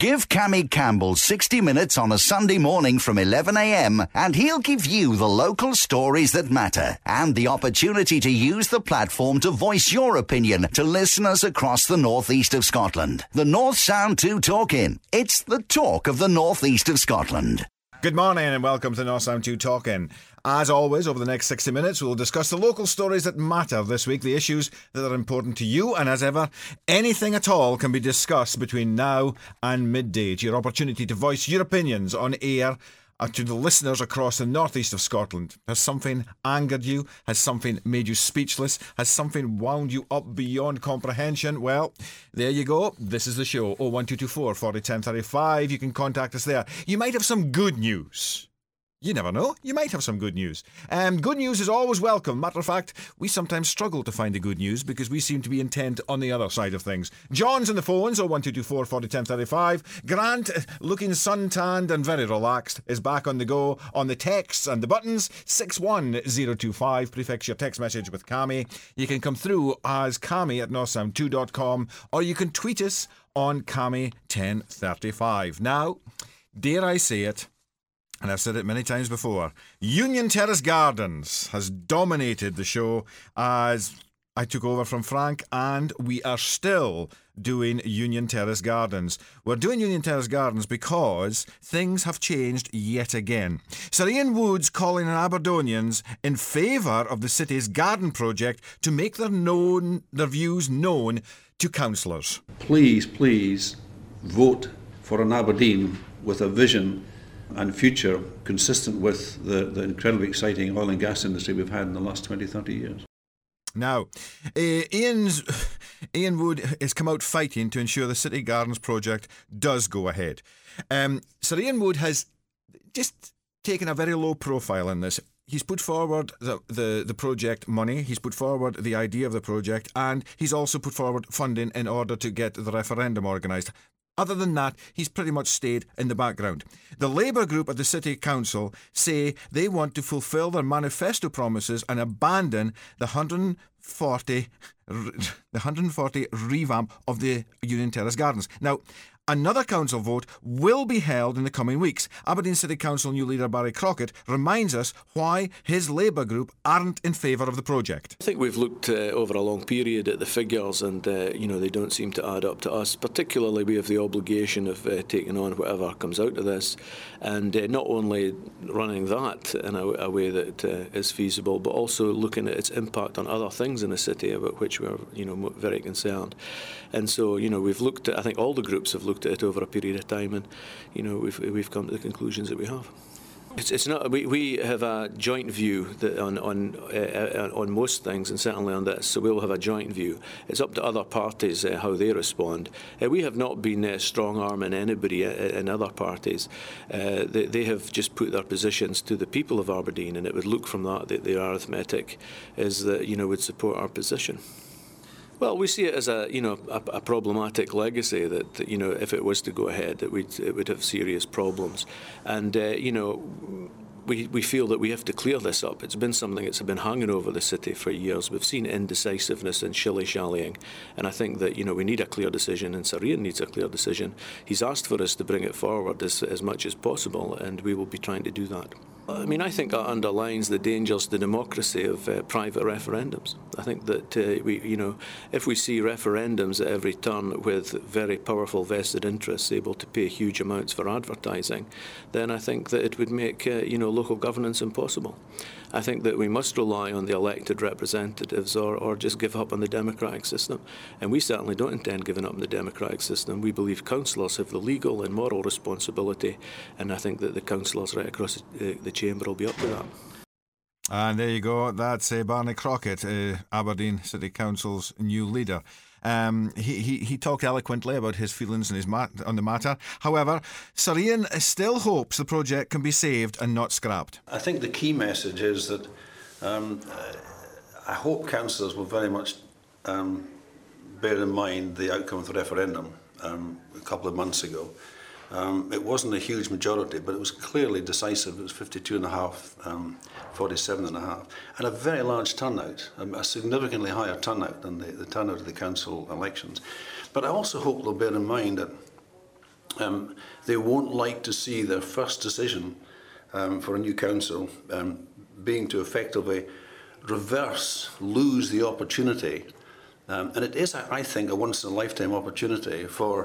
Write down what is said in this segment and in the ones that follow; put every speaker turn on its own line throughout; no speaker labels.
Give Cammy Campbell 60 minutes on a Sunday morning from 11 a.m. and he'll give you the local stories that matter and the opportunity to use the platform to voice your opinion to listeners across the northeast of Scotland. The North Sound 2 Talk-In. It's the talk of the northeast of Scotland.
Good morning and welcome to North Sound 2 Talk-In. As always, over the next 60 minutes, we'll discuss the local stories that matter this week, the issues that are important to you, and as ever, anything at all can be discussed between now and midday. It's your opportunity to voice your opinions on air to the listeners across the northeast of Scotland. Has something angered you? Has something made you speechless? Has something wound you up beyond comprehension? Well, there you go. This is the show. 01224 40 1035. You can contact us there. You might have some good news. You never know. You might have some good news. Good news is always welcome. Matter of fact, we sometimes struggle to find the good news because we seem to be intent on the other side of things. John's on the phones, 01224 40 1035. Grant, looking suntanned and very relaxed, is back on the go on the texts and the buttons. 61025. Prefix your text message with Cammy. You can come through as Cammy at northsound2.com, or you can tweet us on Cammy1035. Now, dare I say it, and I've said it many times before, Union Terrace Gardens has dominated the show as I took over from Frank, and we are still doing Union Terrace Gardens. We're doing Union Terrace Gardens because things have changed yet again. Sir Ian Wood's calling on Aberdonians in favour of the city's garden project to make their views known to councillors.
Please vote for an Aberdeen with a vision and future consistent with the incredibly exciting oil and gas industry we've had in the last 20, 30 years.
Now, Ian Wood has come out fighting to ensure the City Gardens project does go ahead. Sir Ian Wood has just taken a very low profile in this. He's put forward the project money, he's put forward the idea of the project, and he's also put forward funding in order to get the referendum organised. Other than that, he's pretty much stayed in the background. The Labour group at the City Council say they want to fulfil their manifesto promises and abandon the 140 revamp of the Union Terrace Gardens. Now, another council vote will be held in the coming weeks. Aberdeen City Council new leader Barry Crockett reminds us why his Labour group aren't in favour of the project.
I think we've looked over a long period at the figures and, they don't seem to add up to us. Particularly we have the obligation of taking on whatever comes out of this and not only running that in a way that is feasible, but also looking at its impact on other things in the city about which we're, very concerned. And so, we've looked at, I think all the groups have looked at it over a period of time, and we've come to the conclusions that we have. It's not. We have a joint view that on most things, and certainly on this. So we'll have a joint view. It's up to other parties how they respond. We have not been strong-arming anybody in other parties. They have just put their positions to the people of Aberdeen, and it would look from that the arithmetic is that would support our position. Well, we see it as a problematic legacy that if it was to go ahead, it would have serious problems, and we feel that we have to clear this up. It's been something that's been hanging over the city for years. We've seen indecisiveness and shilly-shallying, and I think that we need a clear decision, and Sir Ian needs a clear decision. He's asked for us to bring it forward as much as possible, and we will be trying to do that. I mean, I think that underlines the dangers to democracy of private referendums. I think that if we see referendums at every turn with very powerful vested interests able to pay huge amounts for advertising, then I think that it would make local governance impossible. I think that we must rely on the elected representatives or just give up on the democratic system. And we certainly don't intend giving up on the democratic system. We believe councillors have the legal and moral responsibility, and I think that the councillors right across the chamber will be up to that.
And there you go. That's Barney Crockett, Aberdeen City Council's new leader. He talked eloquently about his feelings and on the matter. However, Sir Ian still hopes the project can be saved and not scrapped.
I think the key message is that I hope councillors will very much bear in mind the outcome of the referendum a couple of months ago. It wasn't a huge majority, but it was clearly decisive. It was 52.5, 47.5, and a very large turnout, a significantly higher turnout than the turnout of the council elections. But I also hope they'll bear in mind that they won't like to see their first decision for a new council being to effectively lose the opportunity. And it is, I think, a once-in-a-lifetime opportunity for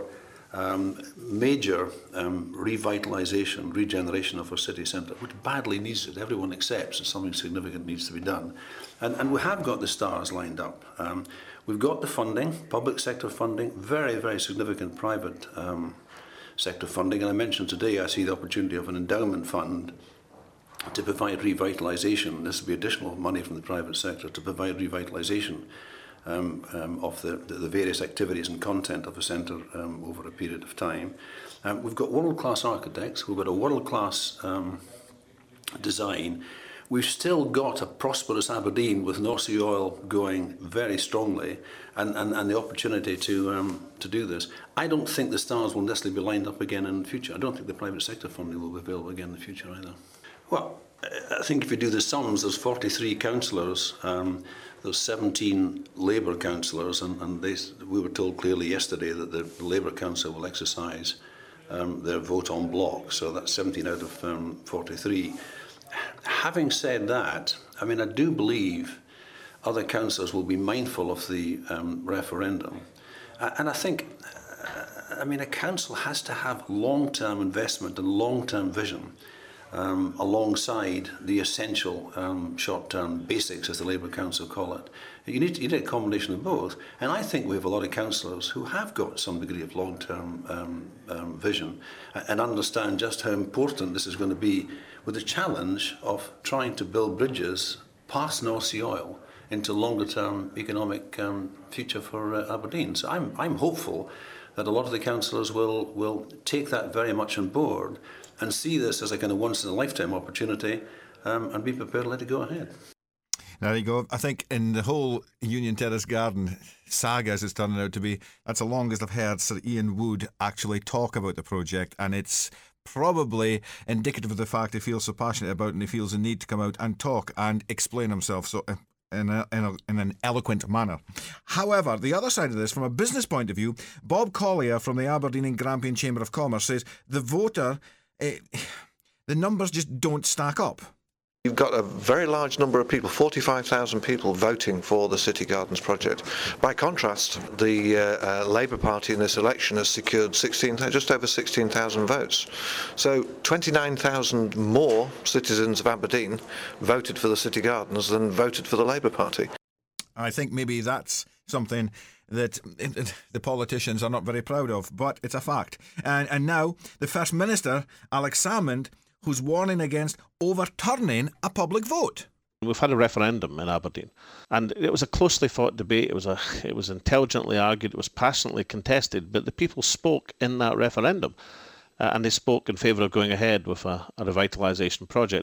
major revitalisation, regeneration of our city centre, which badly needs it. Everyone accepts that something significant needs to be done. And we have got the stars lined up. We've got the funding, public sector funding, very, very significant private sector funding. And I mentioned today I see the opportunity of an endowment fund to provide revitalisation. This will be additional money from the private sector to provide revitalisation of the various activities and content of a centre over a period of time. We've got world-class architects, we've got a world-class design. We've still got a prosperous Aberdeen with North Sea Oil going very strongly and the opportunity to do this. I don't think the stars will necessarily be lined up again in the future. I don't think the private sector funding will be available again in the future either. Well, I think if you do the sums, there's 43 councillors, there's 17 Labour councillors, and we were told clearly yesterday that the Labour Council will exercise their vote en bloc, so that's 17 out of 43. Having said that, I mean, I do believe other councillors will be mindful of the referendum. And I think, I mean, a council has to have long-term investment and long-term vision alongside the essential short-term basics, as the Labour Council call it. You need a combination of both. And I think we have a lot of councillors who have got some degree of long-term vision and understand just how important this is going to be with the challenge of trying to build bridges past North Sea Oil into longer-term economic future for Aberdeen. So I'm hopeful that a lot of the councillors will take that very much on board and see this as a kind of once-in-a-lifetime opportunity and be prepared to let it go ahead.
There you go. I think in the whole Union Terrace Garden saga, as it's turning out to be, that's the longest I've heard Sir Ian Wood actually talk about the project, and it's probably indicative of the fact he feels so passionate about it and he feels the need to come out and talk and explain himself so in an eloquent manner. However, the other side of this, from a business point of view, Bob Collier from the Aberdeen and Grampian Chamber of Commerce says the voter, the numbers just don't stack up.
You've got a very large number of people, 45,000 people voting for the City Gardens project. By contrast, the Labour Party in this election has secured just over 16,000 votes. So 29,000 more citizens of Aberdeen voted for the City Gardens than voted for the Labour Party. I
think maybe that's something that the politicians are not very proud of, but it's a fact. And now the First Minister, Alex Salmond, who's warning against overturning a public vote.
We've had a referendum in Aberdeen, and it was a closely fought debate. It was intelligently argued, it was passionately contested, but the people spoke in that referendum, and they spoke in favour of going ahead with a revitalisation project.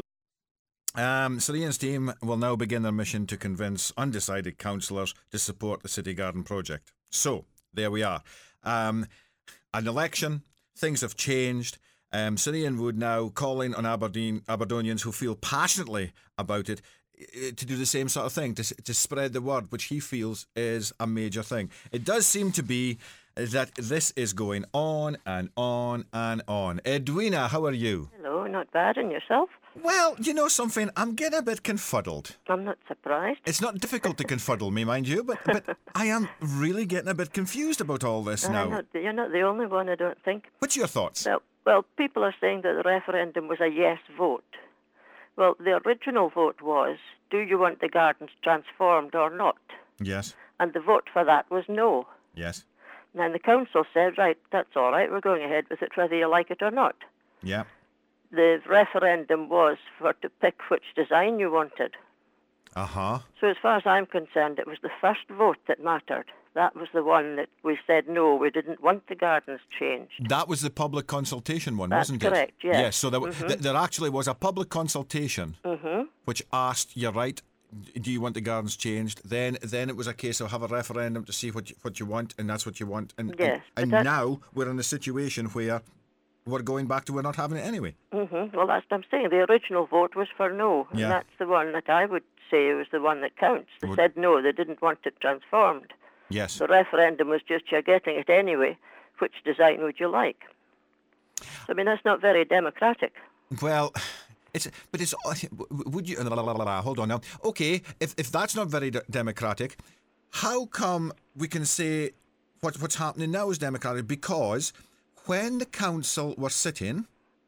Sir Ian's team will now begin their mission to convince undecided councillors to support the City Garden project. So, there we are. An election, things have changed. Sir Ian Wood now calling on Aberdonians who feel passionately about it to do the same sort of thing, to spread the word, which he feels is a major thing. It does seem to be that this is going on and on and on. Edwina, how are you?
Hello, not bad. And yourself?
Well, you know something, I'm getting a bit confuddled.
I'm not surprised.
It's not difficult to confuddle me, mind you, but I am really getting a bit confused about all this now.
You're not the only one, I don't think.
What's your thoughts?
Well, people are saying that the referendum was a yes vote. Well, the original vote was, do you want the gardens transformed or not?
Yes.
And the vote for that was no.
Yes.
And the council said, right, that's all right, we're going ahead with it whether you like it or not.
Yeah.
The referendum was to pick which design you wanted.
Uh-huh.
So as far as I'm concerned, it was the first vote that mattered. That was the one that we said no, we didn't want the gardens changed.
That was the public consultation one,
That's
wasn't it?
That's correct, yes.
Yes, so there actually was a public consultation which asked, you're right, do you want the gardens changed? Then it was a case of have a referendum to see what you want, and that's what you want. And now we're in a situation where we're going back to we're not having it anyway.
Well, that's what I'm saying. The original vote was for no, and that's the one that I would say was the one that counts. They said no, they didn't want it transformed.
Yes.
The referendum was just, you're getting it anyway. Which design would you like? I mean, that's not very democratic.
Well, would you, hold on now. Okay, if that's not very democratic, how come we can say what's happening now is democratic? Because when the council were sitting,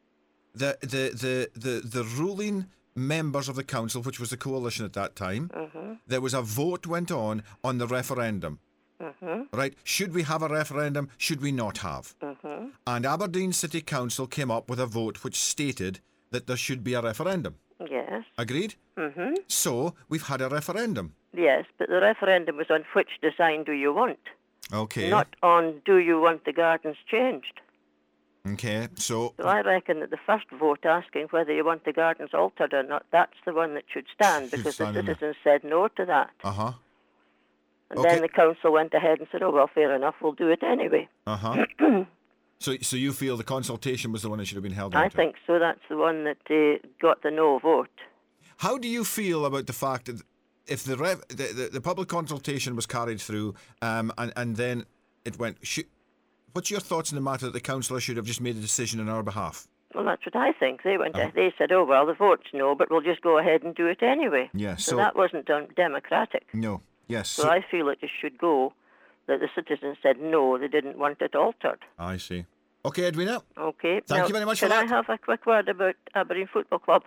the ruling members of the council, which was the coalition at that time, there was a vote went on the referendum. Right? Should we have a referendum? Should we not have? And Aberdeen City Council came up with a vote which stated that there should be a referendum.
Yes.
Agreed? So we've had a referendum.
Yes, but the referendum was on which design do you want?
Okay.
Not on do you want the gardens changed?
Okay, so
I reckon that the first vote asking whether you want the gardens altered or not, that's the one that should stand, because the citizens said no to that. And then the council went ahead and said, oh, well, fair enough, we'll do it anyway.
So you feel the consultation was the one that should have been held on
I think so. That's the one that got the no vote.
How do you feel about the fact that if the public consultation was carried through and then it went... What's your thoughts on the matter that the councillor should have just made a decision on our behalf?
Well, that's what I think. They went. They said, oh, well, the vote's no, but we'll just go ahead and do it anyway.
Yes.
So that wasn't democratic.
No. Yes.
So I feel it just should go that the citizens said no, they didn't want it altered.
I see. Okay, Edwina.
Okay.
Thank you very much for that.
Can I have a quick word about Aberdeen Football Club?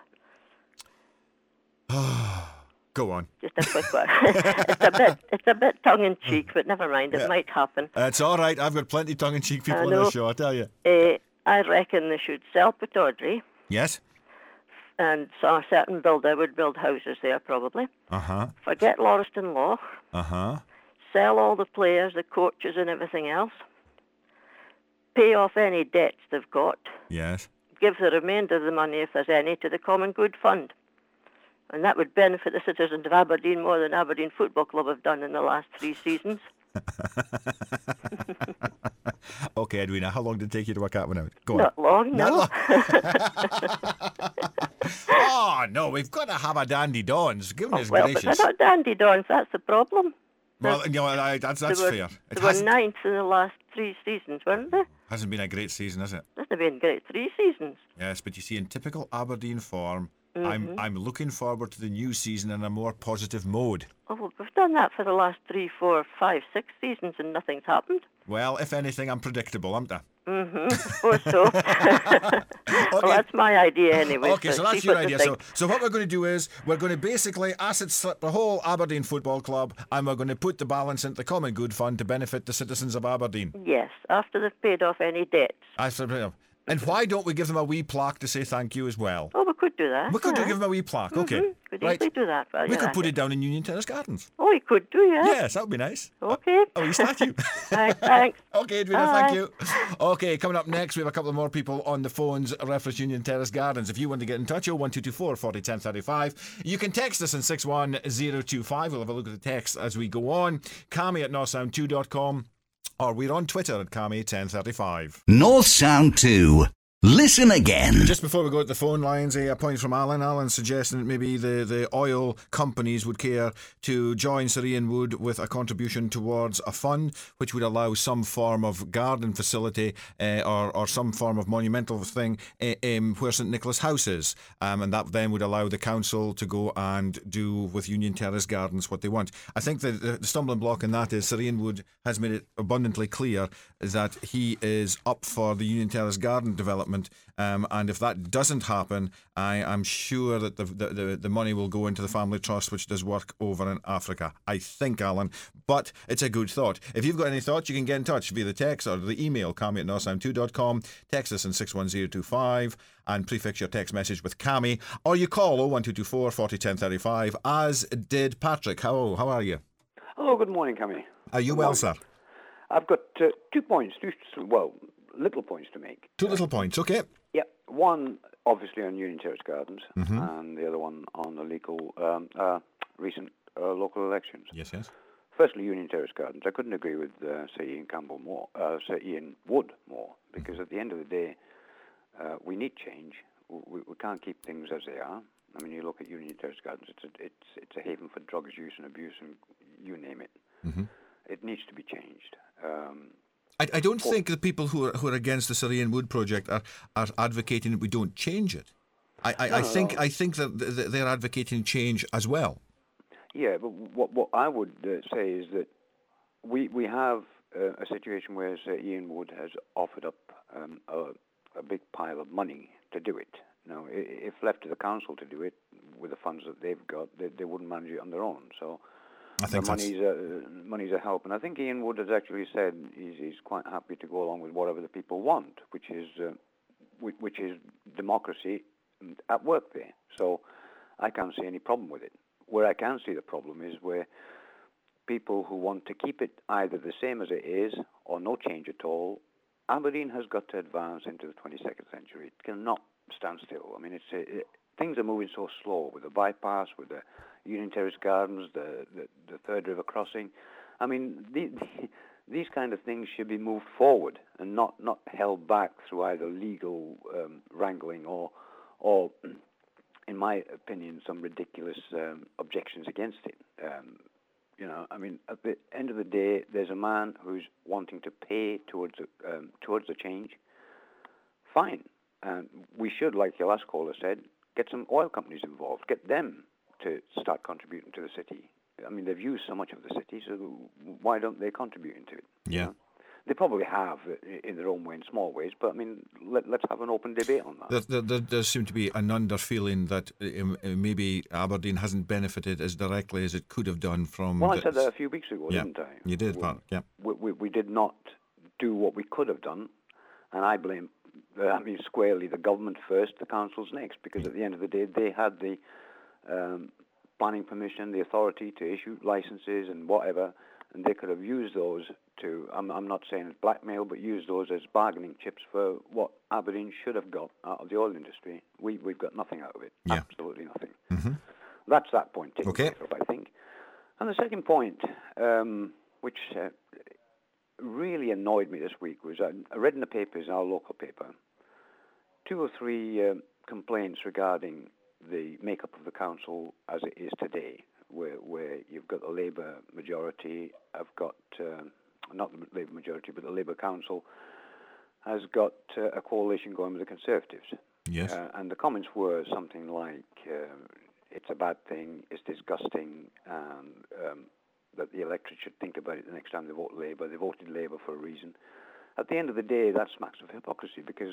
Go on.
Just a quick word. It's a bit tongue-in-cheek, but never mind, it might happen.
It's all right. I've got plenty of tongue-in-cheek people on the show, I tell you.
I reckon they should sell Pittodrie.
Yes.
And so a certain builder would build houses there, probably. Forget Lauriston Loch. Sell all the players, the coaches and everything else. Pay off any debts they've got.
Yes.
Give the remainder of the money, if there's any, to the Common Good Fund. And that would benefit the citizens of Aberdeen more than Aberdeen Football Club have done in the last 3 seasons.
Okay, Edwina, how long did it take you to work that one out? Go on.
Not long, no.
Not long. Oh, no, we've got to have a dandy dawns. Goodness gracious.
But they're not dandy dawns, that's the problem.
Well, that's fair.
They were ninth in the last 3 seasons, weren't they?
Hasn't been a great season, has it?
Hasn't been great 3 seasons.
Yes, but you see, in typical Aberdeen form, I'm looking forward to the new season in a more positive mode.
Oh, well, we've done that for the last 3, 4, 5, 6 seasons and nothing's happened.
Well, if anything, I'm predictable, aren't I?
Or so. Okay. Well, that's my idea anyway.
Okay, so that's your idea. So what we're going to do is we're going to basically asset slip the whole Aberdeen Football Club and we're going to put the balance into the Common Good Fund to benefit the citizens of Aberdeen.
Yes, after they've paid off any debts.
And why don't we give them a wee plaque to say thank you as well?
Oh, we could do that.
We could give them a wee plaque, okay.
Could easily do that.
We could put it down in Union Terrace Gardens.
Oh, you could do, yeah.
Yes, that would be nice.
Okay.
A wee statue.
Thanks.
Okay, Edwina, thank you. Okay, coming up next, we have a couple of more people on the phones, reference Union Terrace Gardens. If you want to get in touch, 01224 40 10 35. You can text us on 61025. We'll have a look at the text as we go on. Cami at northsound2.com, or we're on Twitter at Cami1035.
North Sound 2. Listen again.
Just before we go to the phone lines, a point from Alan. Alan suggesting that maybe the oil companies would care to join Sir Ian Wood with a contribution towards a fund which would allow some form of garden facility or some form of monumental thing where St Nicholas House is. And that then would allow the council to go and do with Union Terrace Gardens what they want. I think the stumbling block in that is Sir Ian Wood has made it abundantly clear that he is up for the Union Terrace Garden development. And if that doesn't happen, I am sure that the money will go into the family trust, which does work over in Africa. I think, Alan. But it's a good thought. If you've got any thoughts, you can get in touch via the text or the email, Cami at northsound2.com. Text us on 61025 and prefix your text message with Cami. Or you call 01224 40 10 35, as did Patrick. How are you?
Hello, good morning, Cami.
Are you well, sir?
I've got 2 points, little points to make.
2 little points, okay.
Yeah, one obviously on Union Terrace Gardens, and the other one on the recent local elections.
Yes.
Firstly, Union Terrace Gardens. I couldn't agree with Sir Ian Wood more, because at the end of the day, we need change. We can't keep things as they are. I mean, you look at Union Terrace Gardens; it's a haven for drugs use and abuse, and you name it. It needs to be changed.
I don't think the people who are against the Surrey and Wood project are advocating that we don't change it. I think that they're advocating change as well.
Yeah, but what I would say is that we have a situation where, say, Ian Wood has offered up a big pile of money to do it. Now, if left to the council to do it with the funds that they've got, they wouldn't manage it on their own. So
I think
money's a help. And I think Ian Wood has actually said he's quite happy to go along with whatever the people want, which is democracy at work there. So I can't see any problem with it. Where I can see the problem is where people who want to keep it either the same as it is or no change at all. Aberdeen has got to advance into the 22nd century. It cannot stand still. I mean, things are moving so slow with the bypass, with the Union Terrace Gardens, the Third River Crossing. I mean, these kind of things should be moved forward and not held back through either legal wrangling or, in my opinion, some ridiculous objections against it. I mean, at the end of the day, there's a man who's wanting to pay towards the change. Fine. We should, like your last caller said, get some oil companies involved, get them to start contributing to the city. I mean, they've used so much of the city, so why don't they contribute into it?
Yeah.
You know? They probably have in their own way, in small ways, but I mean, let's have an open debate on that.
There does seem to be an under-feeling that maybe Aberdeen hasn't benefited as directly as it could have done from...
Well, I said that a few weeks ago, didn't I?
You did, Pat, yeah.
We did not do what we could have done, and I blame, squarely the government first, the councils next, because at the end of the day, they had the planning permission, the authority to issue licenses and whatever, and they could have used those to, I'm not saying it's blackmail, but use those as bargaining chips for what Aberdeen should have got out of the oil industry. We've got nothing out of it.
Yeah.
Absolutely nothing.
Mm-hmm.
That's that point taken
Okay.
care of, I think. And the second point, which really annoyed me this week, was I read in the papers, our local paper, 2 or 3 complaints regarding the makeup of the council as it is today, where you've got the Labour majority. I've got, not the Labour majority, but the Labour council has got a coalition going with the Conservatives.
Yes.
And the comments were something like, it's a bad thing, it's disgusting, and that the electorate should think about it the next time they vote Labour. They voted Labour for a reason. At the end of the day, that smacks of hypocrisy, because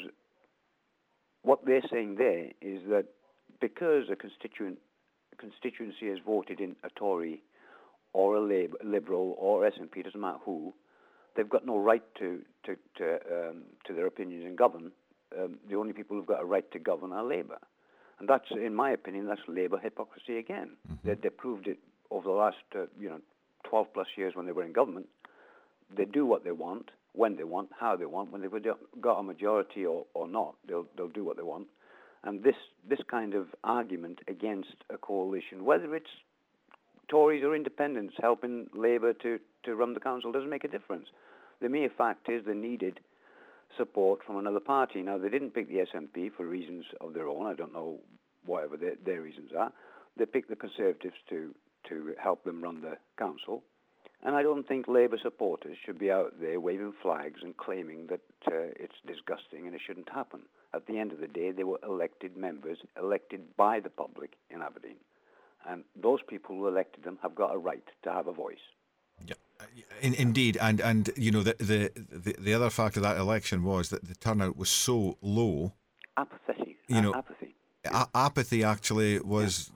what they're saying there is that because a constituency has voted in a Tory or a Liberal or SNP, doesn't matter who, they've got no right to their opinions and govern. The only people who've got a right to govern are Labour. And that's, in my opinion, that's Labour hypocrisy again. Mm-hmm. They proved it over the last 12 plus years when they were in government. They do what they want, when they want, how they want. When they've got a majority or not, they'll do what they want. And this kind of argument against a coalition, whether it's Tories or independents helping Labour to run the council, doesn't make a difference. The mere fact is they needed support from another party. Now, they didn't pick the SNP for reasons of their own. I don't know whatever their reasons are. They picked the Conservatives to help them run the council. And I don't think Labour supporters should be out there waving flags and claiming that it's disgusting and it shouldn't happen. At the end of the day, they were elected members, elected by the public in Aberdeen. And those people who elected them have got a right to have a voice.
Yeah, indeed. And you know, the other fact of that election was that the turnout was so low.
Apathy. Apathy.
Apathy actually was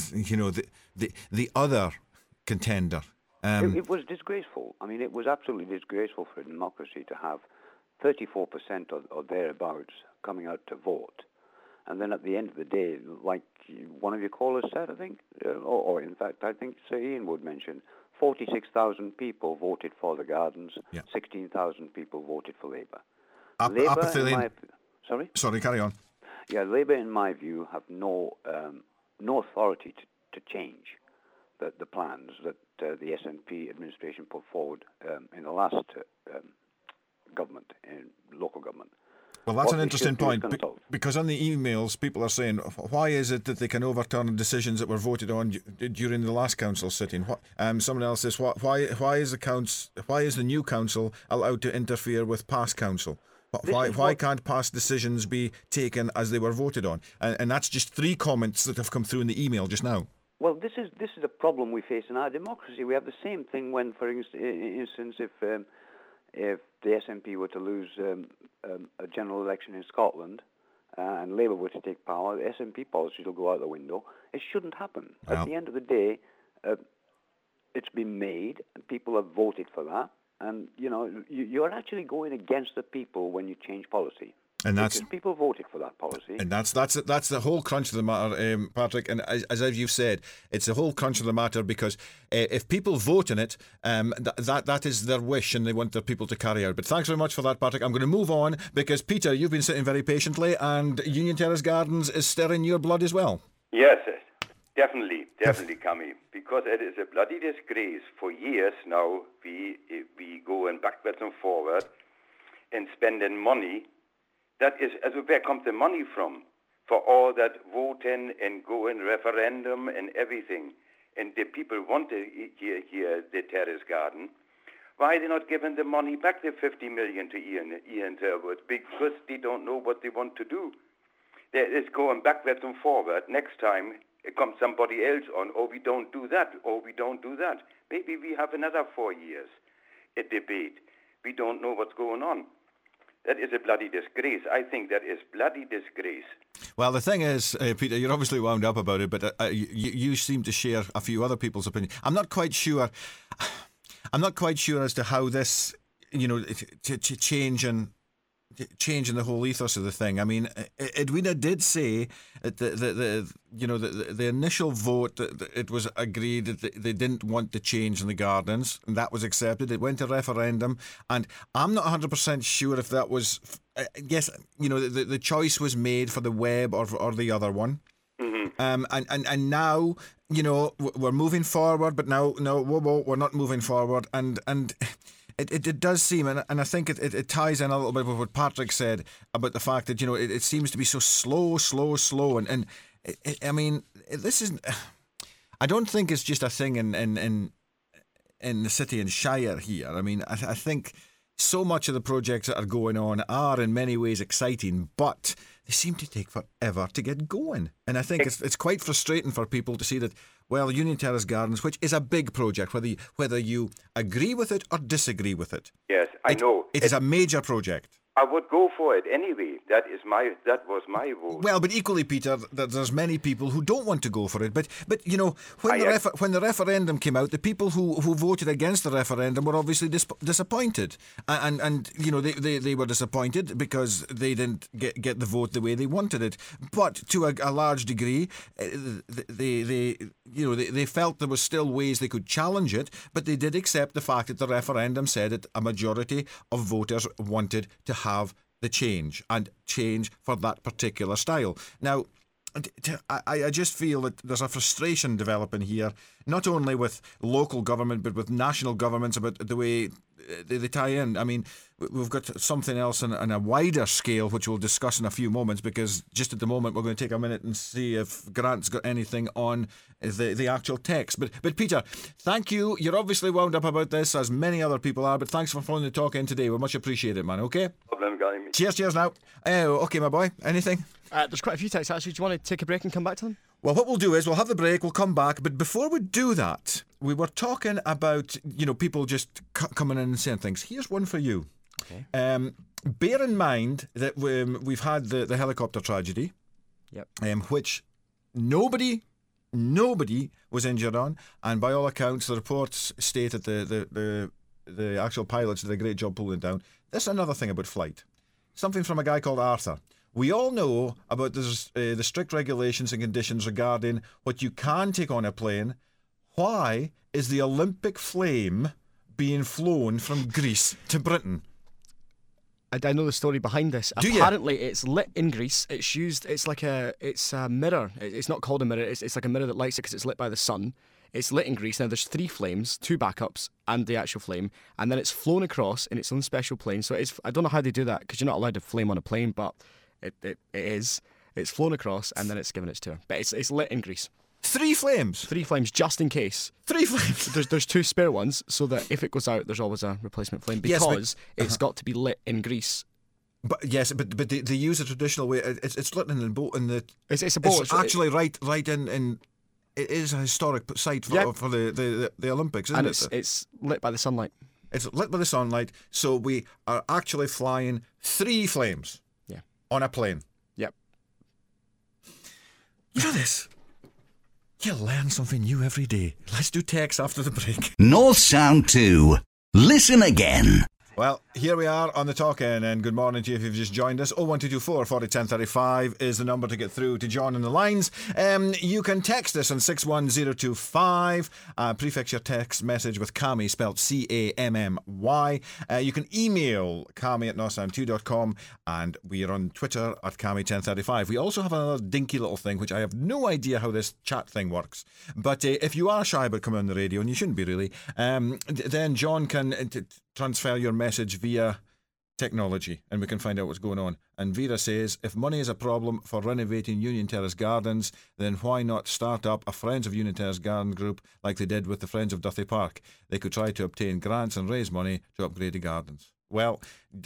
the other contender.
It was disgraceful. I mean, it was absolutely disgraceful for a democracy to have 34% or thereabouts coming out to vote. And then at the end of the day, like one of your callers said, I think, or in fact, I think Sir Ian Wood mentioned, 46,000 people voted for the Gardens, 16,000 people voted for Labour.
Sorry, carry on.
Yeah, Labour, in my view, have no authority to change the plans that the SNP administration put forward in the last government, in local government.
Well, that's an interesting point, because on the emails, people are saying, why is it that they can overturn decisions that were voted on during the last council sitting? Someone else says, why is the new council allowed to interfere with past council? Why can't past decisions be taken as they were voted on? And that's just 3 comments that have come through in the email just now.
Well, this is a problem we face in our democracy. We have the same thing when, for instance, if the SNP were to lose a general election in Scotland and Labour were to take power, the SNP policies will go out the window. It shouldn't happen. Wow. At the end of the day, it's been made, and people have voted for that. And, you're actually going against the people when you change policy. And that's because people voted for that policy.
And that's the whole crunch of the matter, Patrick. And as you've said, it's the whole crunch of the matter because if people vote in it, that is their wish and they want their people to carry out. But thanks very much for that, Patrick. I'm going to move on because, Peter, you've been sitting very patiently and Union Terrace Gardens is stirring your blood as well.
Yes, definitely, Cammy, because it is a bloody disgrace. For years now, we going backwards and forward and spending money. That is, where comes the money from? For all that voting and going referendum and everything. And the people want to hear the terrace garden. Why are they not giving the money back, the 50 million to Ian Turwood? Because they don't know what they want to do. It's going backwards and forward. Next time, it comes somebody else on, we don't do that, we don't do that. Maybe we have another 4 years, a debate. We don't know what's going on. That is a bloody disgrace. I think that is bloody disgrace.
Well, the thing is, Peter, you're obviously wound up about it, but you seem to share a few other people's opinion. I'm not quite sure as to how this, changing the whole ethos of the thing. I mean, Edwina did say that the initial vote that it was agreed that they didn't want the change in the gardens, and that was accepted. It went to referendum, and I'm not 100% sure if that was. Yes, the choice was made for the Webb or the other one. Mm-hmm. And now we're moving forward, but now we're not moving forward, and. It does seem, and I think it ties in a little bit with what Patrick said about the fact that it seems to be so slow, and I mean this is. I don't think it's just a thing in the city and Shire here. I mean, I think so much of the projects that are going on are in many ways exciting, but they seem to take forever to get going, and I think it's quite frustrating for people to see that. Well, Union Terrace Gardens, which is a big project, whether you agree with it or disagree with it.
Yes, I know.
It is a major project.
I would go for it anyway. That was my vote.
Well, but equally, Peter, there's many people who don't want to go for it. But when the referendum came out, the people who voted against the referendum were obviously disappointed, and they were disappointed because they didn't get the vote the way they wanted it. But to a large degree, they felt there was still ways they could challenge it, but they did accept the fact that the referendum said that a majority of voters wanted to have the change and change for that particular style. Now, I just feel that there's a frustration developing here, not only with local government but with national governments about the way they tie in. I mean, we've got something else on a wider scale which we'll discuss in a few moments, because just at the moment we're going to take a minute and see if Grant's got anything on the actual text. But Peter, thank you. You're obviously wound up about this, as many other people are, but thanks for following the talk in today. We much appreciate it, man. Okay?
Problem, guy.
Cheers now. Okay, my boy. Anything?
There's quite a few texts, actually. Do you want to take a break and come back to them?
Well, what we'll do is we'll have the break, we'll come back, but before we do that, we were talking about, people just coming in and saying things. Here's one for you. Okay. Bear in mind that we've had the helicopter tragedy,
yep.
Which nobody was injured on, and by all accounts, the reports state that the actual pilots did a great job pulling it down. This is another thing about flight. Something from a guy called Arthur. We all know about the strict regulations and conditions regarding what you can take on a plane. Why is the Olympic flame being flown from Greece to Britain?
I know the story behind this.
Do
Apparently, it's lit in Greece. It's used. It's a mirror. It's not called a mirror. It's like a mirror that lights it because it's lit by the sun. It's lit in grease. Now there's 3 flames, 2 backups, and the actual flame, and then it's flown across in its own special plane. So I don't know how they do that because you're not allowed to flame on a plane, but it is. It's flown across and then it's given its tour. But it's lit in grease.
3 flames?
3 flames just in case.
3 flames?
There's 2 spare ones so that if it goes out, there's always a replacement flame because it's got to be lit in grease.
But yes, but they use a traditional way. It's lit in the boat in the.
It's a boat.
It's actually right in. It is a historic site for the Olympics, isn't
it? And it's lit by the sunlight.
It's lit by the sunlight, so we are actually flying 3 flames.
Yeah.
On a plane.
Yep.
You know this. You learn something new every day. Let's do text after the break.
North Sound 2. Listen again.
Well, here we are on the Talk In, and good morning to you if you've just joined us. 01224 40 10 35 is the number to get through to John on the lines. You can text us on 61025. Prefix your text message with Cammy, spelled C-A-M-M-Y. You can email Cammy at northsound2.com, and we are on Twitter at Cammy1035. We also have another dinky little thing, which I have no idea how this chat thing works. But if you are shy about coming on the radio, and you shouldn't be really, then John can transfer your message via technology and we can find out what's going on. And Vera says, if money is a problem for renovating Union Terrace Gardens, then why not start up a Friends of Union Terrace Garden group like they did with the Friends of Duthie Park? They could try to obtain grants and raise money to upgrade the gardens. Well,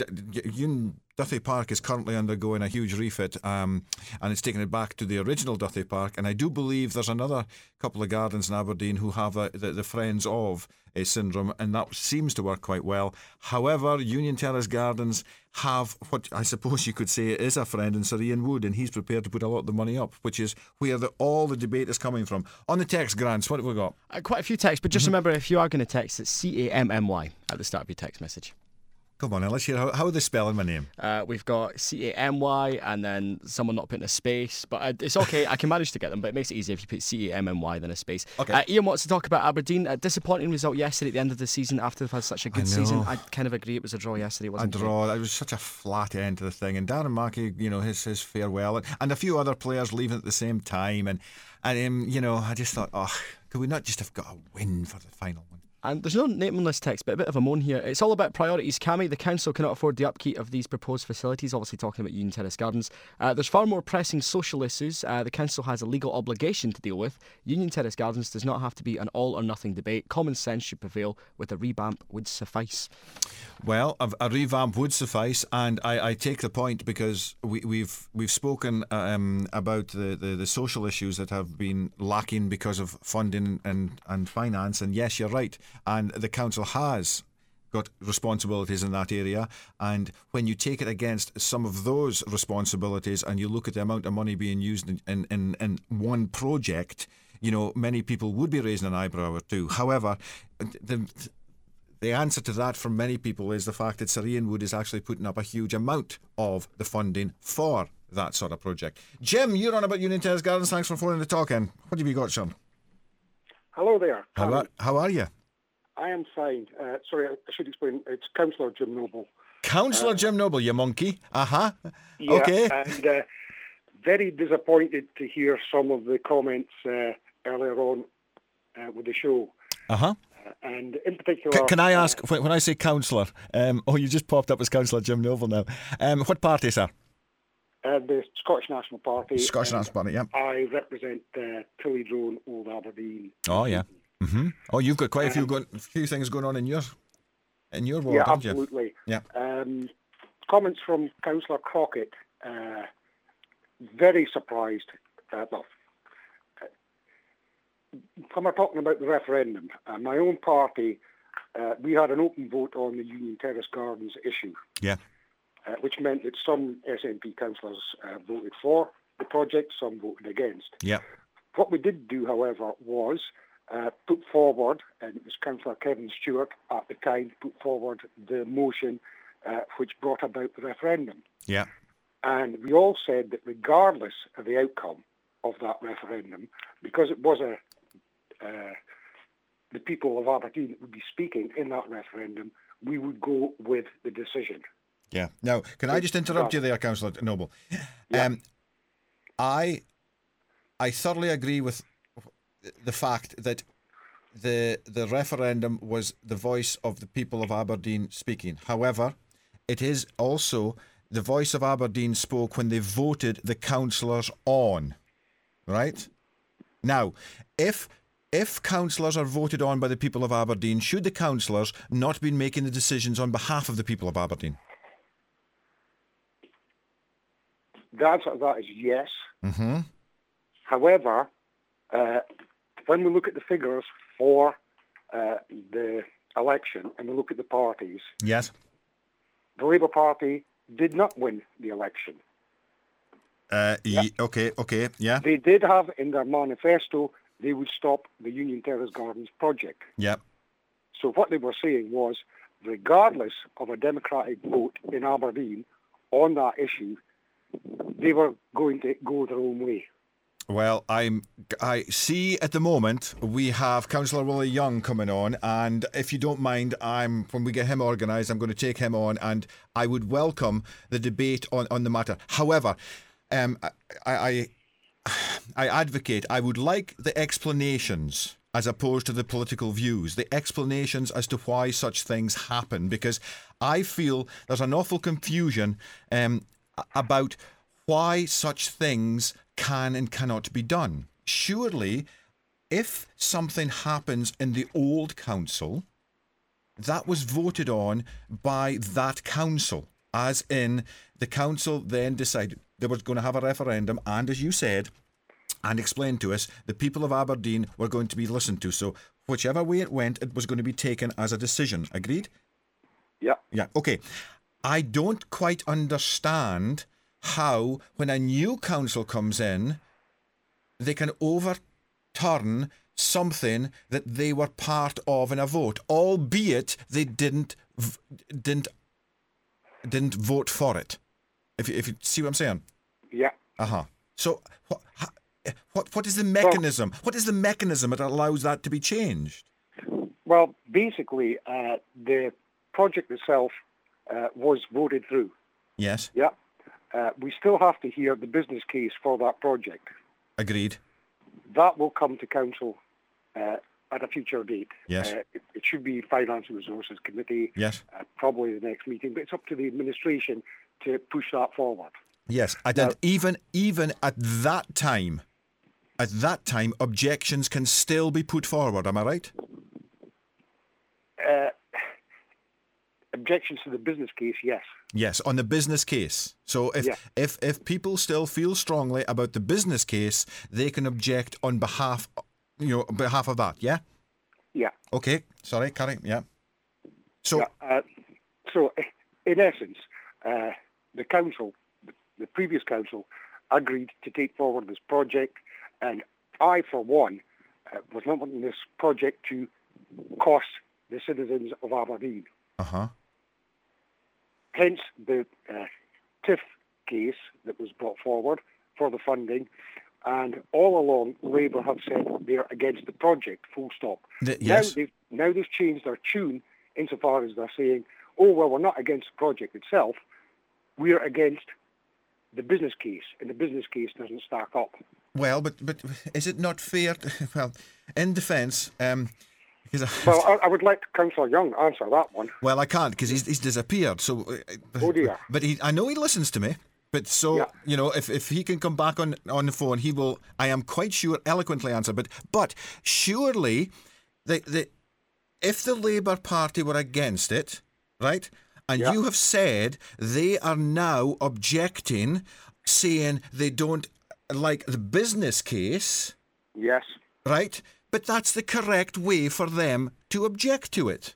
Duthie Park is currently undergoing a huge refit, and it's taking it back to the original Duthie Park. And I do believe there's another couple of gardens in Aberdeen who have the Friends of a syndrome, and that seems to work quite well. However, Union Terrace Gardens have what I suppose you could say is a friend in Sir Ian Wood, and he's prepared to put a lot of the money up, which is where all the debate is coming from. On the text, Grants, what have we got?
Quite a few texts, but just remember, if you are going to text, it's C-A-M-M-Y at the start of your text message.
Come on, now let's hear how are they spelling my name.
We've got C-A-M-Y and then someone not putting a space, but it's okay. I can manage to get them, but it makes it easier if you put C-A-M-M-Y than a space.
Okay.
Ian wants to talk about Aberdeen. A disappointing result yesterday at the end of the season after they've had such a good season. I kind of agree it was a draw yesterday, wasn't it?
A draw. It was such a flat end to the thing. And Darren Mackey, his farewell, and a few other players leaving at the same time. And I just thought, could we not just have got a win for the final one?
And there's no name on this text, but a bit of a moan here. It's all about priorities, Cammy. The council cannot afford the upkeep of these proposed facilities, obviously talking about Union Terrace Gardens. There's far more pressing social issues the council has a legal obligation to deal with. Union Terrace Gardens does not have to be an all-or-nothing debate. Common sense should prevail, with a revamp would suffice.
Well, a revamp would suffice, and I take the point because we've spoken about the social issues that have been lacking because of funding and finance, and yes, you're right. And the council has got responsibilities in that area, and when you take it against some of those responsibilities and you look at the amount of money being used in one project, many people would be raising an eyebrow or two. However, the answer to that from many people is the fact that Sir Ian Wood is actually putting up a huge amount of the funding for that sort of project. Jim, you're on about Union Terrace Gardens. Thanks for phoning the talk in. What have you got, Sean?
Hello there.
How are you?
I am fine. Sorry, I should explain. It's Councillor Jim Noble.
Councillor Jim Noble, you monkey.
Yeah,
okay.
And very disappointed to hear some of the comments earlier on with the show. And in particular...
Can I ask, when I say councillor, you just popped up as Councillor Jim Noble now. What party, sir?
The Scottish National Party.
Scottish National Party, yeah.
I represent Tillydrone, Old Aberdeen.
Oh, yeah. Mm-hmm. Oh, you've got quite a few things going on in your world,
yeah,
haven't you?
Absolutely.
Yeah.
Comments from Councillor Crockett. Very surprised. When we're talking about the referendum, my own party, we had an open vote on the Union Terrace Gardens issue.
Yeah.
Which meant that some SNP councillors voted for the project, some voted against.
Yeah.
What we did do, however, was put forward, and it was Councillor Kevin Stewart at the time, put forward the motion which brought about the referendum.
Yeah.
And we all said that regardless of the outcome of that referendum, because it was the people of Aberdeen that would be speaking in that referendum, we would go with the decision.
Yeah. Now, can I just interrupt you there, Councillor Noble? Yeah. I thoroughly agree with the fact that the referendum was the voice of the people of Aberdeen speaking. However, it is also the voice of Aberdeen spoke when they voted the councillors on, right? Now, if councillors are voted on by the people of Aberdeen, should the councillors not be making the decisions on behalf of the people of Aberdeen?
The answer to that is yes.
Mm-hmm.
However, when we look at the figures for the election and we look at the parties,
yes,
the Labour Party did not win the election.
Okay, yeah.
They did have in their manifesto they would stop the Union Terrace Gardens project.
Yep.
So what they were saying was, regardless of a democratic vote in Aberdeen on that issue, they were going to go their own way.
Well, I see at the moment we have Councillor Willie Young coming on, and if you don't mind, when we get him organised, I'm going to take him on, and I would welcome the debate on the matter. However, I advocate, I would like the explanations as opposed to the political views, the explanations as to why such things happen, because I feel there's an awful confusion about why such things can and cannot be done. Surely, if something happens in the old council, that was voted on by that council, as in the council then decided they were going to have a referendum, and as you said and explained to us, the people of Aberdeen were going to be listened to. So whichever way it went, it was going to be taken as a decision. Agreed?
Yeah.
Yeah, okay. I don't quite understand how, when a new council comes in, they can overturn something that they were part of in a vote, albeit they didn't vote for it. If you see what I'm saying?
Yeah.
So what is the mechanism? What is the mechanism that allows that to be changed?
Well, basically, the project itself was voted through.
Yes.
Yeah. We still have to hear the business case for that project.
Agreed.
That will come to council at a future date.
Yes.
It should be Finance and Resources Committee.
Yes.
Probably the next meeting, but it's up to the administration to push that forward.
Yes, and even at that time, objections can still be put forward. Am I right?
Objections to the business case, yes.
Yes, on the business case. So if people still feel strongly about the business case, they can object on behalf of that. Yeah.
Yeah.
Okay. Sorry, Carrie. Yeah. So.
So, in essence, the council, the previous council, agreed to take forward this project, and I, for one, was not wanting this project to cost the citizens of Aberdeen. Hence the TIF case that was brought forward for the funding, and all along Labour have said they're against the project, full stop.
Yes.
Now they've changed their tune insofar as they're saying, oh, well, we're not against the project itself, we're against the business case, and the business case doesn't stack up.
Well, but is it not fair? Well, in defence,
well, I would like Councillor Young answer that one.
Well, I can't because he's disappeared. So,
oh dear.
But I know he listens to me. But so if he can come back on the phone, he will. I am quite sure eloquently answer. But surely, if the Labour Party were against it, right? And you have said they are now objecting, saying they don't like the business case.
Yes.
Right? But that's the correct way for them to object to it.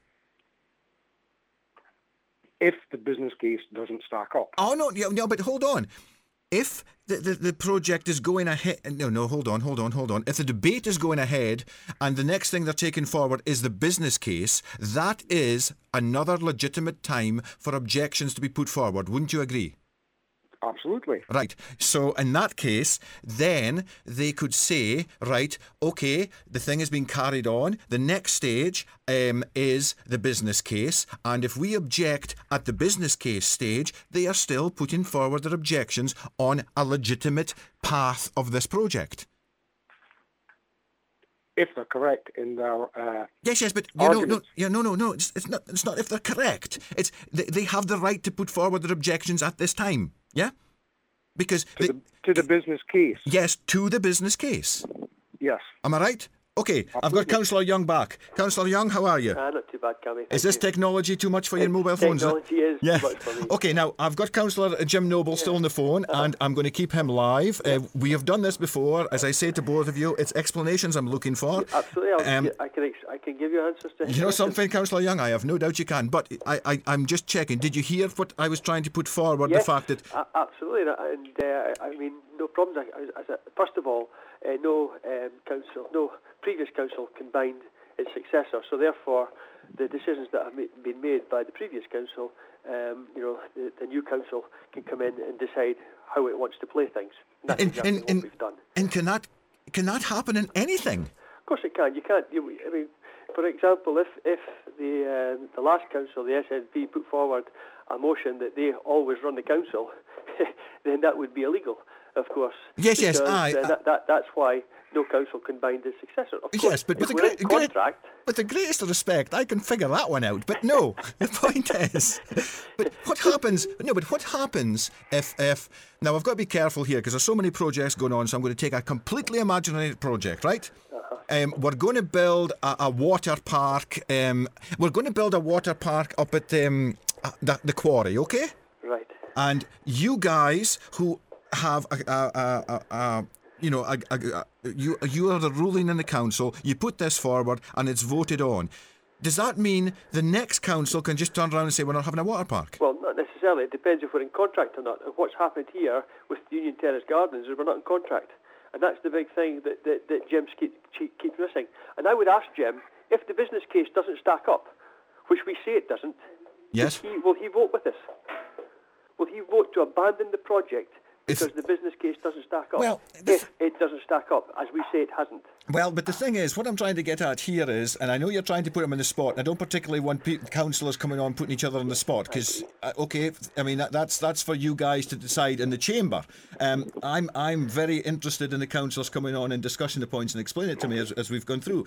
If the business case doesn't stack up.
Oh, no, but hold on. If the project is going ahead... No, hold on. If the debate is going ahead and the next thing they're taking forward is the business case, that is another legitimate time for objections to be put forward. Wouldn't you agree?
Absolutely.
Right. So in that case, then they could say, right, okay, the thing has been carried on. The next stage is the business case. And if we object at the business case stage, they are still putting forward their objections on a legitimate path of this project.
if they're correct in their
yes, but
arguments.
no. It's not if they're correct. It's they have the right to put forward their objections at this time. Yeah, because
to the business case.
Yes, to the business case.
Yes.
Am I right? Okay,
Absolutely.
I've got Councillor Young back. Councillor Young, how are you?
Not too bad, Cammy.
Is this technology too much for your mobile phones?
Technology is
too
much for me.
Okay, now I've got Councillor Jim Noble still on the phone, and I'm going to keep him live. We have done this before. As I say to both of you, it's explanations I'm looking for.
Absolutely, I can give you answers to.
You know something, Councillor Young? I have no doubt you can. But I'm just checking. Did you hear what I was trying to put forward?
Yes,
the fact that
absolutely, and I mean, no problems. First of all, no previous council can bind its successor. So therefore, the decisions that have been made by the previous council, the new council can come in and decide how it wants to play things. And that's exactly what we've done.
And can that happen in anything?
Of course it can. You can't. I mean, for example, if the last council, the SNP, put forward a motion that they always run the council, then that would be illegal. Of course.
Yes.
That's why no council can bind its successor. Of course,
yes, but with the greatest respect, I can figure that one out. But no, the point is, but what happens? No, but what happens if now I've got to be careful here because there's so many projects going on. So I'm going to take a completely imaginary project, right? We're going to build a water park. We're going to build a water park up at the quarry, okay?
Right.
And you guys who have you are the ruling in the council. You put this forward and it's voted on. Does that mean the next council can just turn around and say we're not having a water park?
Well, not necessarily. It depends if we're in contract or not. And what's happened here with Union Terrace Gardens is we're not in contract, and that's the big thing that Jim keeps missing. And I would ask Jim, if the business case doesn't stack up, which we say it doesn't,
yes,
will he vote with us? Will he vote to abandon the project? Because the business case doesn't stack up.
Well,
if it doesn't stack up, as we say it hasn't.
Well, but the thing is, what I'm trying to get at here is, and I know you're trying to put them on the spot, and I don't particularly want councillors coming on putting each other on the spot, because, okay, I mean, that's for you guys to decide in the chamber. I'm very interested in the councillors coming on and discussing the points and explaining it to me as we've gone through.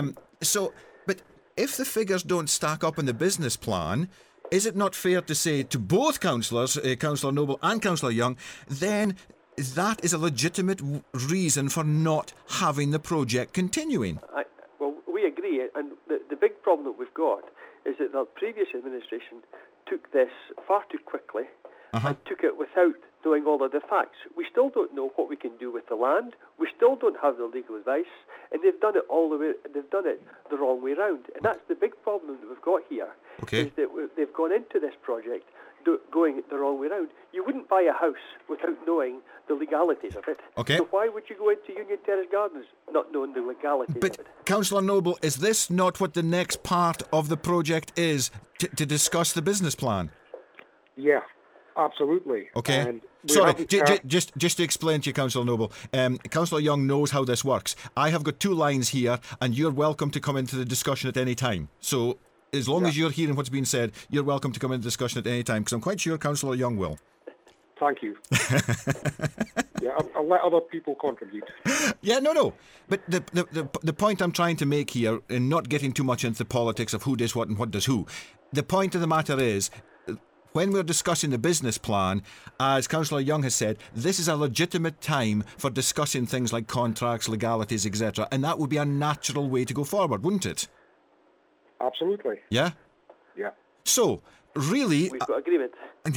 But if the figures don't stack up in the business plan, is it not fair to say to both councillors, Councillor Noble and Councillor Young, then that is a legitimate reason for not having the project continuing?
Well, we agree, and the big problem that we've got is that the previous administration took this far too quickly and took it without knowing all of the facts. We still don't know what we can do with the land. We still don't have the legal advice, and they've done it all the way. They've done it the wrong way round, and that's the big problem that we've got here.
Okay.
Is that they've gone into this project going the wrong way round. You wouldn't buy a house without knowing the legalities of it.
Okay.
So why would you go into Union Terrace Gardens not knowing the legalities of it?
Councillor Noble, is this not what the next part of the project is, to discuss the business plan?
Yeah, absolutely.
Okay.
And
sorry, just to explain to you, Councillor Noble, Councillor Young knows how this works. I have got 2 lines here, and you're welcome to come into the discussion at any time. So as long as you're hearing what's being said, you're welcome to come into discussion at any time, because I'm quite sure Councillor Young will.
Thank you. Yeah, I'll let other people contribute.
Yeah, no. But the point I'm trying to make here, in not getting too much into the politics of who does what and what does who, the point of the matter is, when we're discussing the business plan, as Councillor Young has said, this is a legitimate time for discussing things like contracts, legalities, etc., and that would be a natural way to go forward, wouldn't it?
Absolutely.
Yeah?
Yeah.
So, really...
We've got agreement.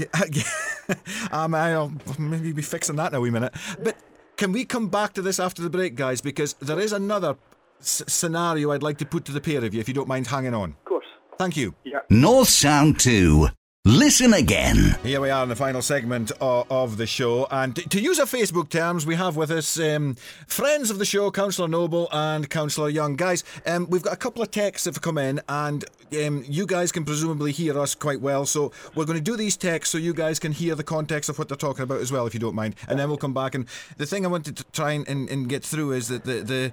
I'll maybe be fixing that in a wee minute. But can we come back to this after the break, guys? Because there is another scenario I'd like to put to the pair of you, if you don't mind hanging on.
Of course.
Thank you.
Yeah.
North Sound 2. Listen again.
Here we are in the final segment of the show, and to use our Facebook terms, we have with us friends of the show, Councillor Noble and Councillor Young. Guys, we've got a couple of texts that have come in, and you guys can presumably hear us quite well, so we're going to do these texts so you guys can hear the context of what they're talking about as well, if you don't mind, and then we'll come back. And the thing I wanted to try and get through is that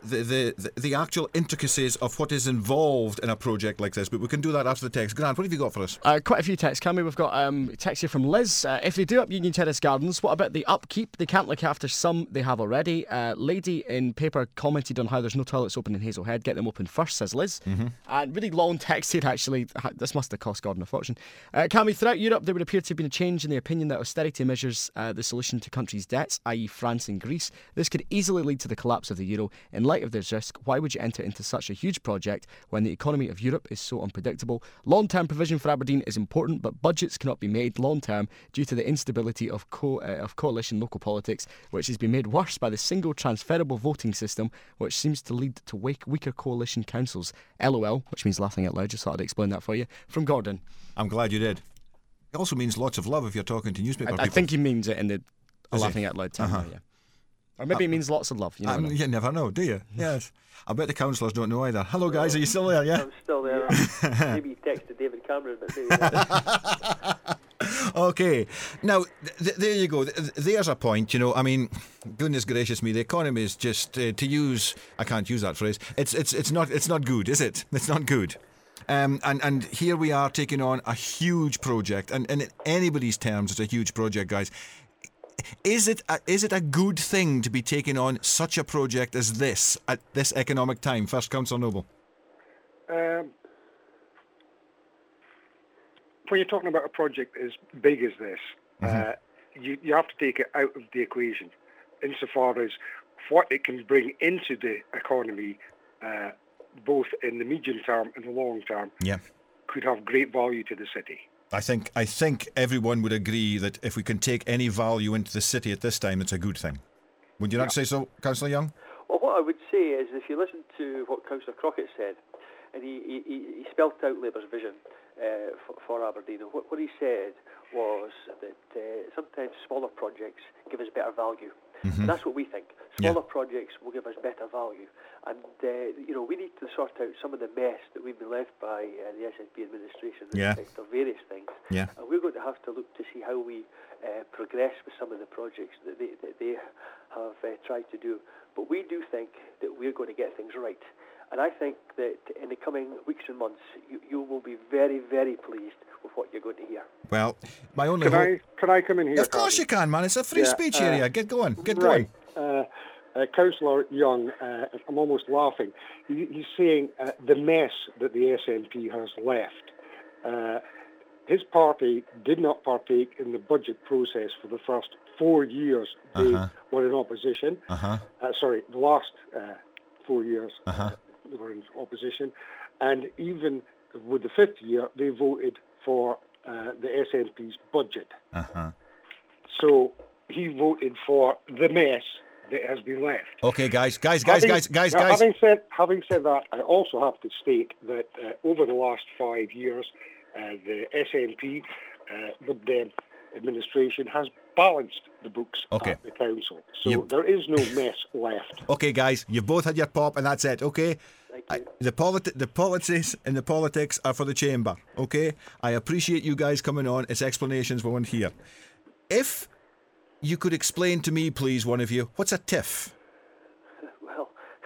the actual intricacies of what is involved in a project like this, but we can do that after the text. Grant, what have you got for us?
Quite a few texts, Cammy. We've got a text here from Liz. If they do up Union Terrace Gardens, what about the upkeep? They can't look after some they have already. Lady in paper commented on how there's no toilets open in Hazelhead. Get them open first, says Liz. And really long text here, actually. This must have cost Gordon a fortune. Cammy, throughout Europe, there would appear to have been a change in the opinion that austerity measures the solution to countries' debts, i.e. France and Greece. This could easily lead to the collapse of the euro. In light of this risk, why would you enter into such a huge project when the economy of Europe is so unpredictable? Long-term provision for Aberdeen is important, but budgets cannot be made long-term due to the instability of coalition local politics, which has been made worse by the single transferable voting system, which seems to lead to weaker coalition councils. LOL, which means laughing out loud. Just thought I'd explain that for you. From Gordon.
I'm glad you did. It also means lots of love if you're talking to newspaper people.
I think he means it in the laughing out loud term. Yeah. Or maybe it means lots of love. You
never know, do you? Yes. I bet the councillors don't know either. Hello, guys. Are you still there? Yeah.
I'm still there. Maybe he texted David Cameron, but maybe not.
Okay. Now, there you go. There's a point, I mean, goodness gracious me, the economy is just, to use, I can't use that phrase, it's not good, is it? It's not good. And here we are taking on a huge project, and in anybody's terms, it's a huge project, guys. Is it a good thing to be taking on such a project as this at this economic time? First, Councillor Noble.
When you're talking about a project as big as this, you have to take it out of the equation insofar as what it can bring into the economy, both in the medium term and the long term, could have great value to the city.
I think everyone would agree that if we can take any value into the city at this time, it's a good thing. Would you not say so, Councillor Young?
Well, what I would say is, if you listen to what Councillor Crockett said, and he spelt out Labour's vision for Aberdeen, and what he said was that sometimes smaller projects give us better value. And that's what we think. Smaller projects will give us better value. And, we need to sort out some of the mess that we've been left by the SNP administration in respect of various things. And we're going to have to look to see how we progress with some of the projects that they have tried to do. But we do think that we're going to get things right. And I think that in the coming weeks and months, you will be very, very pleased with what you're going to hear.
Well, my only
Can I come in here?
Of course you can, man. It's a free speech area. Get going.
Going. Councillor Young, I'm almost laughing. He's saying the mess that the SNP has left. His party did not partake in the budget process for the first 4 years they were in opposition. The last 4 years they were in opposition. And even with the fifth year, they voted for the SNP's budget. So he voted for the mess that has been left.
Okay, guys.
Having said that, I also have to state that over the last 5 years, the SNP, Lib Dem administration, has balanced the books at the council. So there is no mess left.
Okay, guys, you've both had your pop, and that's it. Okay. The policies and the politics are for the chamber. Okay. I appreciate you guys coming on. It's explanations we want here. If you could explain to me, please, one of you, what's a TIF?
Well,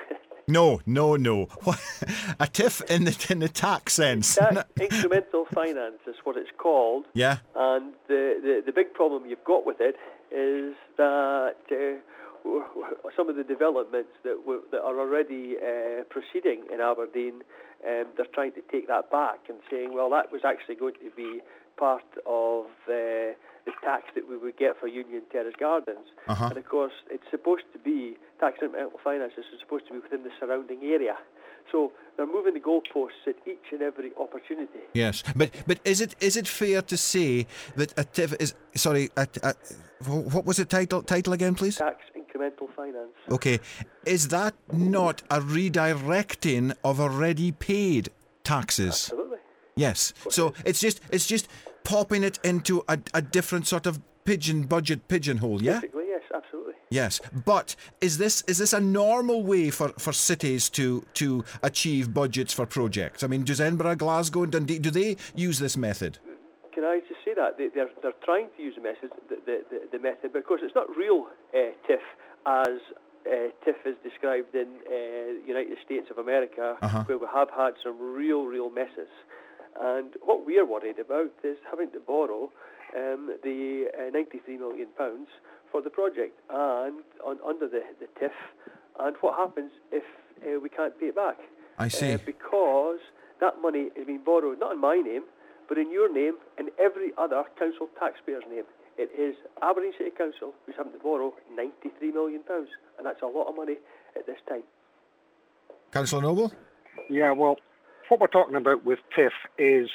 no. A TIF in the tax sense.
Incremental finance is what it's called.
Yeah.
And the big problem you've got with it is that some of the developments that are already proceeding in Aberdeen, they're trying to take that back and saying, well, that was actually going to be part of the tax that we would get for Union Terrace Gardens. And of course, it's supposed to be, tax incremental finances is supposed to be within the surrounding area. So they're moving the goalposts at each and every opportunity.
Yes, but is it fair to say that a TIF is, what was the title again, please?
Tax incremental finance.
Okay, is that not a redirecting of already paid taxes?
Absolutely.
Yes. So it's just popping it into a different sort of pigeonhole, yeah?
Basically, yes, absolutely.
Yes, but is this a normal way for cities to achieve budgets for projects? I mean, does Edinburgh, Glasgow and Dundee, do they use this method?
Can I just say that? They're trying to use the method, but of course it's not real TIF as TIF is described in the United States of America, where we have had some real messes. And what we are worried about is having to borrow the £93 million for the project and under the TIF, and what happens if we can't pay it back.
I see.
Because that money is being borrowed not in my name, but in your name and every other council taxpayer's name. It is Aberdeen City Council who's having to borrow £93 million, and that's a lot of money at this time.
Councillor Noble?
Yeah, well, what we're talking about with TIF is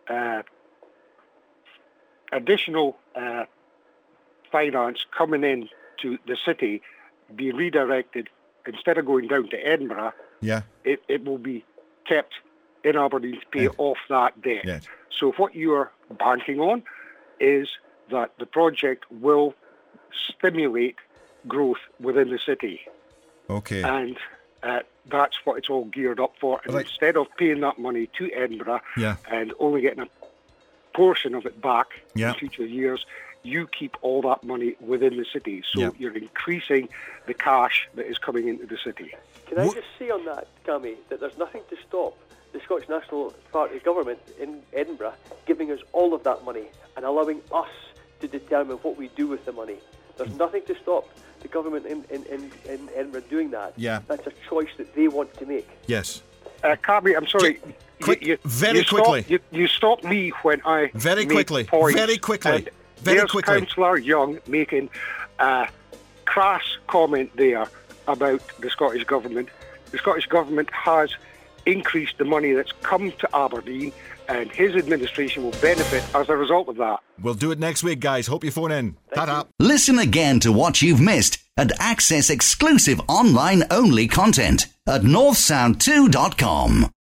additional finance coming in to the city, be redirected. Instead of going down to Edinburgh, it will be kept in Aberdeen to pay off that debt.
Yes.
So what you're banking on is that the project will stimulate growth within the city.
Okay.
And that's what it's all geared up for. And instead of paying that money to Edinburgh and only getting a portion of it back in future years, you keep all that money within the city. So you're increasing the cash that is coming into the city.
Can I just say on that, Cammy, that there's nothing to stop the Scottish National Party government in Edinburgh giving us all of that money and allowing us to determine what we do with the money. There's nothing to stop the government in Edinburgh doing that.
Yeah.
That's a choice that they want to make.
Yes.
Cammy, I'm sorry.
Very quickly.
You stopped me when I
Very
made
quickly.
points,
Very quickly.
and
Very
there's
quickly.
Councillor Young making a crass comment there about the Scottish Government. The Scottish Government has increased the money that's come to Aberdeen, and his administration will benefit as a result of that.
We'll do it next week, guys. Hope you phone in. Ta-ta.
Listen again to what you've missed and access exclusive online-only content at northsound2.com.